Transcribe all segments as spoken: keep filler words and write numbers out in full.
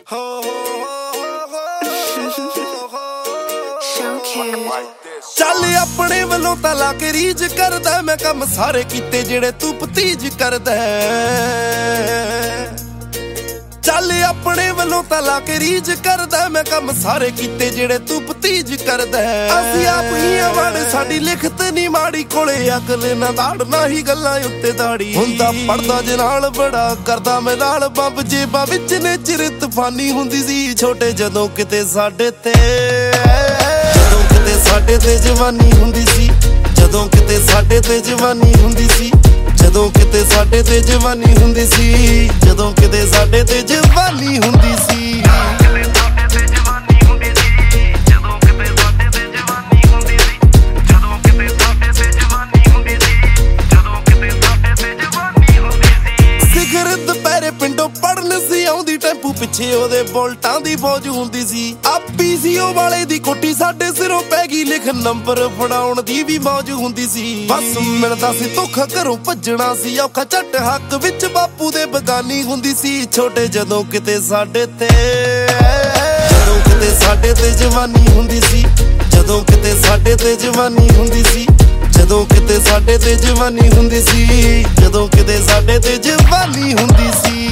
ਚੱਲ ਆਪਣੇ ਵੱਲੋਂ ਤਾਂ ਲਾ ਕੇ ਰੀਝ ਕਰਦਾ ਮੈਂ ਕੰਮ ਸਾਰੇ ਕੀਤੇ ਜਿਹੜੇ ਤੂੰ ਭਤੀਜ ਕਰਦਾ। ਚੱਲ ਆਪਣੇ ਵੱਲੋਂ ਤਾਂ ਲਾ ਕੇ ਰੀਝ ਕਰਦਾ ਮੈਂ ਕੰਮ ਸਾਰੇ ਕੀਤੇ ਜਿਹੜੇ ਤੂੰ ਭਤੀਜ ਕਰਦਾ। ਅਸੀਂ ਆਪ ਹੀ ਆਵਾੜੇ ਸਾਡੀ ਲਿਖਤ ਨੀ ਮਾੜੀ ਕੋਲੇ ਅਕਲ ਨਾ ਦਾੜ ਨਾ ਹੀ ਗੱਲਾਂ ਉੱਤੇ ਦਾੜੀ ਹੁੰਦਾ ਪੜਦਾ ਜੇ ਨਾਲ ਬੜਾ ਕਰਦਾ ਮੈਂ ਨਾਲ ਬੰਬ ਜੇਬਾਂ ਵਿੱਚ ਨੇ ਚਿਰ ਤੂਫਾਨੀ ਹੁੰਦੀ ਸੀ ਛੋਟੇ ਜਦੋਂ ਕਿਤੇ ਸਾਡੇ ਤੇ ਜਦੋਂ ਕਿਤੇ ਸਾਡੇ ਤੇ ਜਵਾਨੀ ਹੁੰਦੀ ਸੀ ਜਦੋਂ ਕਿਤੇ ਸਾਡੇ ਤੇ ਜਵਾਨੀ ਹੁੰਦੀ ਸੀ ਜਦੋਂ ਕਿਤੇ ਸਾਡੇ ਤੇ ਜਵਾਨੀ ਹੁੰਦੀ ਸੀ ਜਦੋਂ ਕਿਤੇ ਸਾਡੇ ਤੇ ਜਵਾਨੀ ਹੁੰਦੀ ਸੀ ਸਿਖਰ ਦੁਪਹਿਰੇ ਪਿੰਡੋਂ ਪੜਨ ਸੀ ਆਉਂਦੀ ਟੈਂਪੂ ਪਿੱਛੇ ਉਹਦੇ ਬੋਲਟਾਂ ਦੀ ਫੌਜ ਹੁੰਦੀ ਸੀ ਆਪੀ ਸੀ ਉਹ ਵਾਲੇ ਦੀ ਕੋਟੀ ਸਾਡੇ ਸਿਰੋਂ ਪੈ ਗਈ ਲਿਖ ਨੰਬਰ ਫੜਾਉਣ ਦੀ ਵੀ ਮੌਜ ਹੁੰਦੀ ਸੀ ਬਸ ਮਿਲਦਾ ਸੀ ਧੋਖਾ ਘਰੋਂ ਭੱਜਣਾ ਸੀ ਔਖਾ ਝੱਟ ਹੱਕ ਵਿੱਚ ਬਾਪੂ ਦੇ ਬਗਾਨੀ ਹੁੰਦੀ ਸੀ ਛੋਟੇ ਜਦੋਂ ਕਿਤੇ ਸਾਡੇ ਤੇ ਜਦੋਂ ਕਿਤੇ ਸਾਡੇ ਤੇ ਜਵਾਨੀ ਹੁੰਦੀ ਸੀ ਜਦੋਂ ਕਿਤੇ ਸਾਡੇ ਤੇ ਜਵਾਨੀ ਹੁੰਦੀ ਸੀ ਜਦੋਂ ਕਿਤੇ ਸਾਡੇ ਤੇ ਜਵਾਨੀ ਹੁੰਦੀ ਸੀ ਜਦੋਂ ਕਿਤੇ ਸਾਡੇ ਤੇ ਜਵਾਨੀ ਹੁੰਦੀ ਸੀ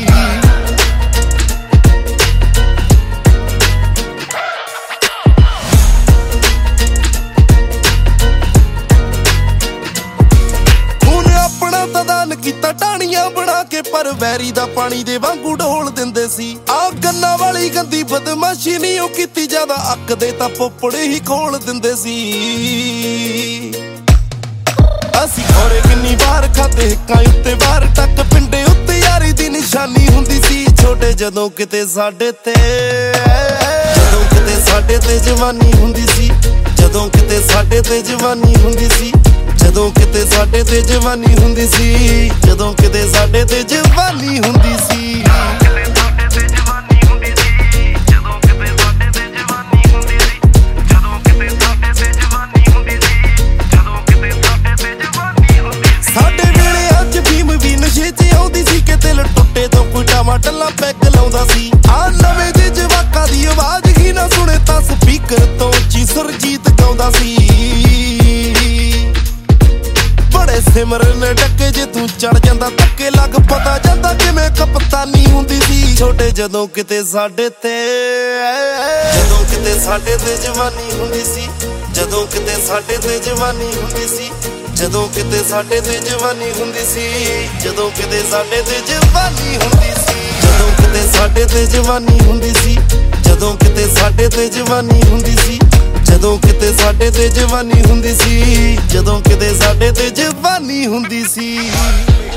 ਦਾਨ ਕੀਤਾ ਟਾਣੀਆਂ ਬਣਾ ਕੇ ਪਰ ਵੈਰੀ ਦਾ ਪਾਣੀ ਦੇ ਵਾਂਗੂ ਢੋਲ ਦਿੰਦੇ ਸੀ ਆ ਗੰਨਾ ਵਾਲੀ ਗੰਦੀ ਬਦਮਾਸ਼ੀ ਨਹੀਂ ਉਹ ਕੀਤੀ ਜ਼ਿਆਦਾ ਅੱਕ ਦੇ ਤਾਂ ਪੋਪੜੇ ਹੀ ਖੋਲ ਦਿੰਦੇ ਸੀ ਅਸੀਂ ਖੋਰੇ ਕਿੰਨੀ ਵਾਰ ਖਾਦੇ ਹਿੱਕਾਂ ਉੱਤੇ ਵਾਰ ਟੱਕ ਪਿੰਡੇ ਉੱਤੇ ਯਾਰੀ ਦੀ ਨਿਸ਼ਾਨੀ ਹੁੰਦੀ ਸੀ ਛੋਟੇ ਜਦੋਂ ਕਿਤੇ ਸਾਡੇ ਤੇ ਜਦੋਂ ਕਿਤੇ ਸਾਡੇ ਤੇ ਜਵਾਨੀ ਹੁੰਦੀ ਸੀ ਜਦੋਂ ਕਿਤੇ ਸਾਡੇ ਤੇ ਜਵਾਨੀ ਹੁੰਦੀ ਸੀ ਜਦੋਂ ਕਿਤੇ ਸਾਡੇ ਤੇ ਜਵਾਨੀ ਹੁੰਦੀ ਸੀ ਜਦੋਂ ਕਿਤੇ ਸਾਡੇ ਤੇ ਜਵਾਨੀ ਹੁੰਦੀ ਸੀ ਸਾਡੇ ਵੇਲੇ ਅੱਜ ਫੀਮ ਵੀ ਨਸ਼ੇ 'ਚ ਆਉਂਦੀ ਸੀ ਕਿ ਦਿਲ ਟੁੱਟੇ ਤੋਂ ਕੋਈ ਟਮਾਟਰਲਾ ਪੈਗ ਲਾਉਂਦਾ ਸੀ ਆ ਨਵੇਂ ਦੇ ਜਵਾਕਾਂ ਦੀ ਆਵਾਜ਼ ਹੀ ਨਾ ਸੁਣੇ ਤਾਂ ਸਪੀਕਰ ਤੋਂ ਉੱਚੀ ਸੁਰਜੀਤ ਗਾਉਂਦਾ ਸੀ ਬੜੇ ਸਿਮਰਨ ਡੱਕੇ ਜੇ ਤੂੰ ਚੜ ਜਾਂਦਾ ਧੱਕੇ ਲੱਗ ਪਤਾ ਜਾਂਦਾ ਕਿਵੇਂ ਕਪਤਾਨੀ ਹੁੰਦੀ ਸੀ ਛੋਟੇ ਜਦੋਂ ਕਿਤੇ ਸਾਡੇ ਤੇ ਜਦੋਂ ਕਿਤੇ ਸਾਡੇ ਤੇ ਜਵਾਨੀ ਹੁੰਦੀ ਸੀ ਜਦੋਂ ਕਿਤੇ ਸਾਡੇ ਤੇ ਜਵਾਨੀ ਹੁੰਦੀ ਸੀ ਜਦੋਂ ਕਿਤੇ ਸਾਡੇ ਤੇ ਜਵਾਨੀ ਹੁੰਦੀ ਸੀ ਜਦੋਂ ਕਿਤੇ ਸਾਡੇ ਤੇ ਜਵਾਨੀ ਹੁੰਦੀ ਸੀ ਜਦੋਂ ਕਿਤੇ ਸਾਡੇ ਤੇ ਜਵਾਨੀ ਹੁੰਦੀ ਸੀ ਜਦੋਂ ਕਿਤੇ ਸਾਡੇ ਤੇ ਜਵਾਨੀ ਹੁੰਦੀ ਸੀ ਜਦੋਂ ਕਿਤੇ ਸਾਡੇ ਤੇ ਜਵਾਨੀ ਹੁੰਦੀ ਸੀ ਜਦੋਂ ਕਿਤੇ ਸਾਡੇ ਤੇ ਜਵਾਨੀ ਹੁੰਦੀ ਸੀ।